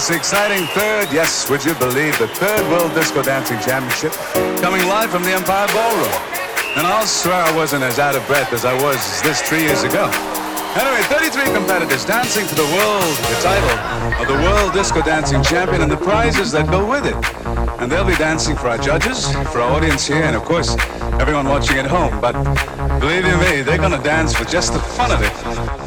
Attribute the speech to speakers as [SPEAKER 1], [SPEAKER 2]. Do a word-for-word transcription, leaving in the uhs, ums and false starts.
[SPEAKER 1] This exciting third, yes, would you believe, the third World Disco Dancing Championship coming live from the Empire Ballroom. And I'll swear I wasn't as out of breath as I was this three years ago. Anyway, thirty-three competitors dancing for the world, the title of the World Disco Dancing Champion and the prizes that go with it. And they'll be dancing for our judges, for our audience here, and of course, everyone watching at home. But believe you me, they're gonna dance for just the fun of it.